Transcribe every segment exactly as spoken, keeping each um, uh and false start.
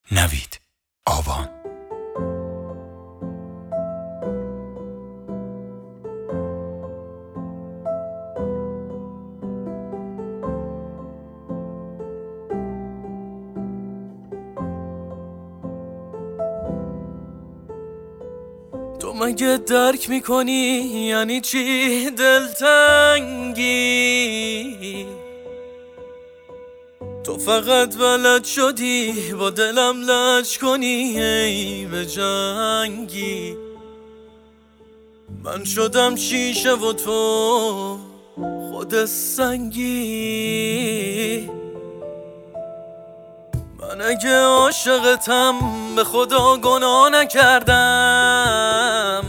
نوید آبان. تو مگه درک میکنی یعنی چی دلتنگی؟ تو فقط بلد شدی با دلم لج کنی ای به جنگی. من شدم شیشه و تو خود سنگی. من اگه عاشقتم به خدا گناه نکردم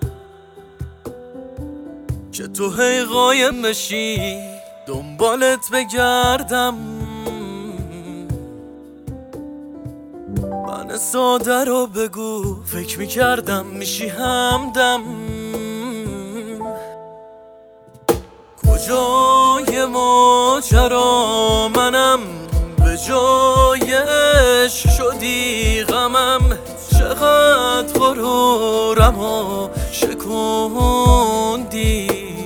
که تو هی قایم بشی دنبالت بگردم. من ساده رو بگو فکر میکردم میشی همدم. کجای ماجرا منم به جای عشق شدی غمم. چقدر غرورم و شکوندی.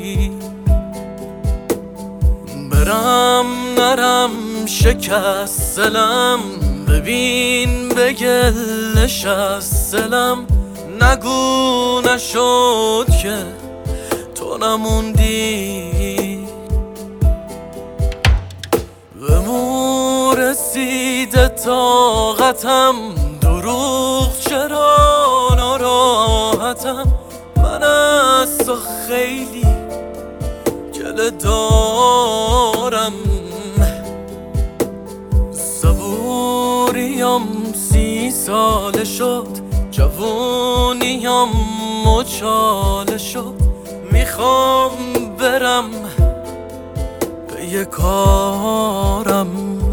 برم نرم شکست دلم ببین به گل نشست دلم. نگو نشد که تو نموندی. به مو رسیده طاقتم دروغ چرا ناراحتم. من از تو خیلی گله دارم. صبوریم سی ساله شد جوونیم مچاله شد. میخوام برم به یه کارم.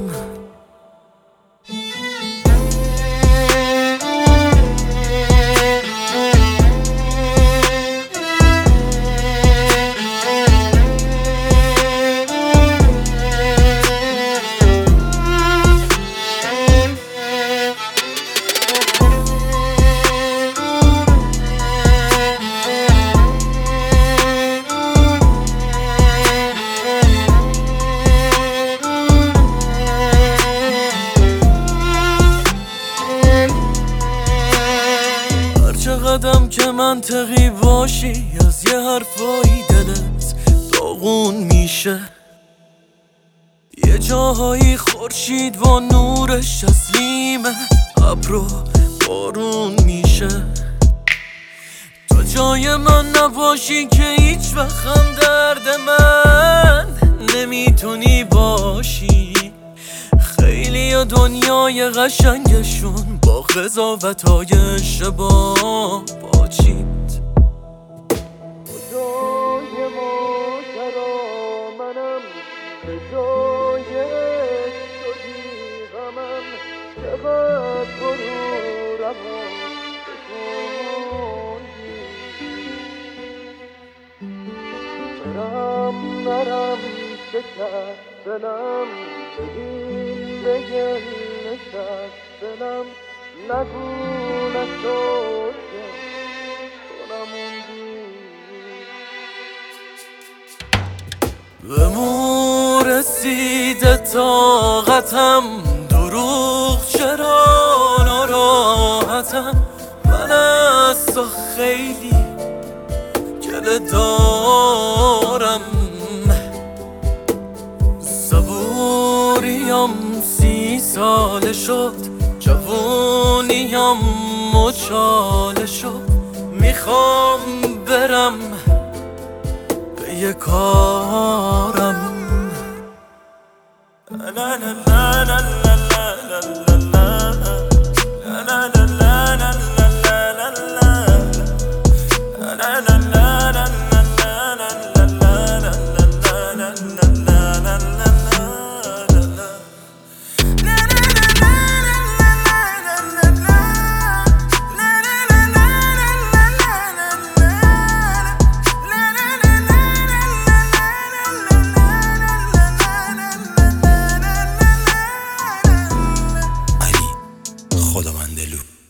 چقدرم که منطقی باشی از یه حرفایی دلت داغون میشه. یه جاهایی خورشید با نورش تسلیم ابرو بارون میشه. تو جای من نباشی که هیچ وقتم درد من نمیتونی باشی. خیلی یا دنیای قشنگشون با قضاوت‌های اشتباه پاچید. کجای ماجرا منم به جای شدی غمم. چقدر غرورم و شکوندی. برم نرم شکست دلم ببین به گل نشست دلم. نگو نشد که تو نموندی. به مو رسیده طاقتم دروغ چرا ناراحتم. من از تو خیلی گله دارم. صبوریم سی ساله شد جوونیم مچاله شد. میخوام برم به یه کارم. لا لا لا لا لا لا لا لا خداوند لو.